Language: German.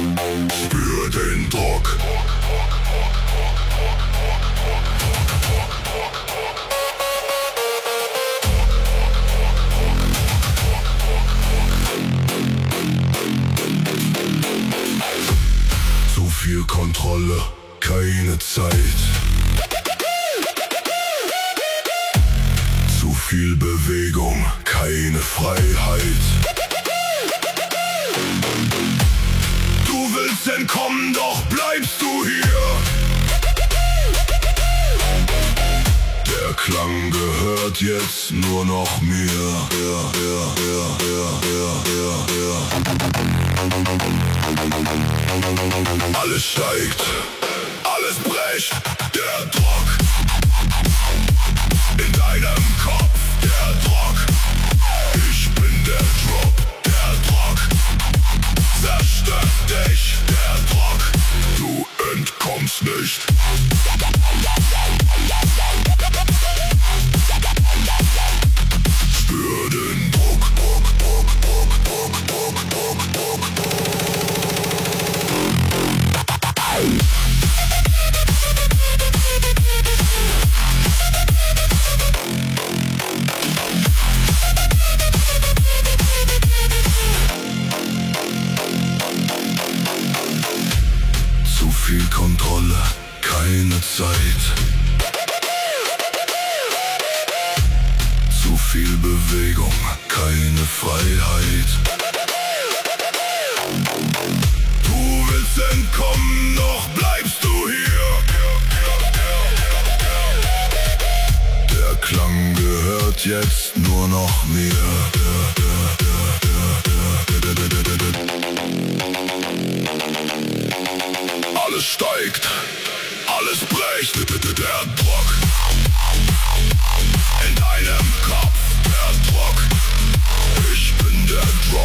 Spür den Druck. Zu viel Kontrolle, keine Zeit. Zu viel Bewegung, keine Freiheit. Du willst entkommen, doch bleibst du hier. Der Klang gehört jetzt nur noch mir. Alles steigt, alles bricht. Der Druck in deinem Kopf. Der Druck, ich bin der Drop. Der Druck zerstört dich. Der Druck, du entkommst nicht. Spür den Druck. Zu viel Kontrolle, keine Zeit. Zu viel Bewegung, keine Freiheit. Du willst entkommen, doch bleibst du hier. Der Klang gehört jetzt nur noch mir. Alles steigt, alles bricht. Der Druck in deinem Kopf. Der Druck, ich bin der Druck.